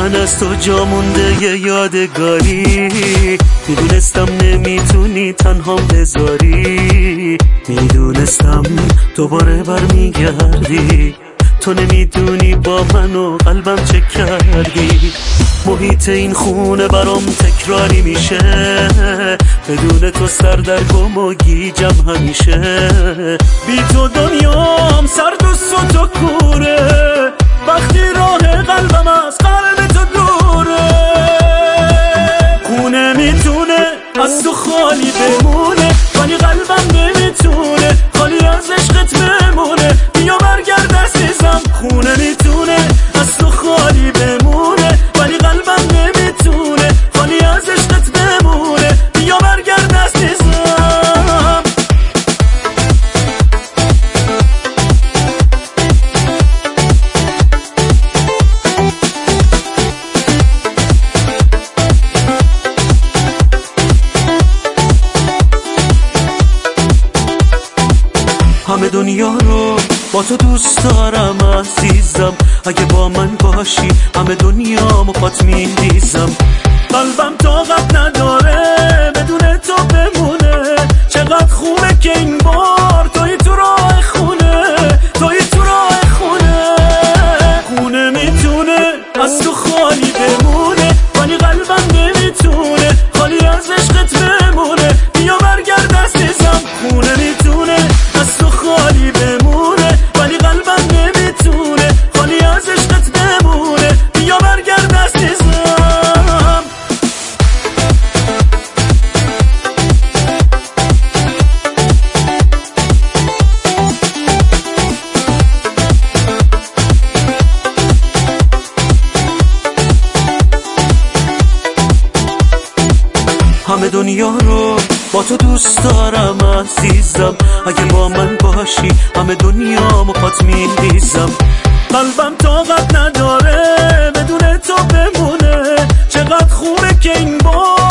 من از تو جا مونده یه یادگاری، میدونستم نمیتونی تنهام بذاری، میدونستم دوباره برمیگردی، تو نمیدونی با من و قلبم چه کردی. محیط این خونه برام تکراری میشه، بدون تو سردرگم و گیجم همیشه. بی تو دنیام سرد و سوت و کوره، وقتی راه قلبم از قلب تو دوره. خونه میتونه از تو خالی بمونه، ولی قلبم نمیتونه خالی از عشقت بمونه. بیا برگرد عزیزم، خونه میتونه از تو خالی بمونه، ولی قلبم نمیتونه خالی از عشقت بمونه. بیا برگرد عزیزم. همه دنیا رو با تو دوست دارم عزیزم، اگه با من باشی همه دنیا مخاط میریزم. قلبم طاقت نداره بدون تو بمونه، چقدر خوبه که این بار توی تو راه خونه، توی تو راه خونه. خونه میتونه از تو خالی بمونه، ولی قلبم نمیتونه خالی از عشقت بمونه. بیا برگرد عزیزم، خونه میتونه از تو خالی بمونه، ولی قلبم نمیتونه خالی از عشقت بمونه. بیا برگرد عزیزم. همه دنیا رو با تو دوست دارم عزیزم، اگه با من باشی همه دنیا مخاط میریزم. قلبم طاقت نداره بدون تو بمونه، چقدر خوبه که این بار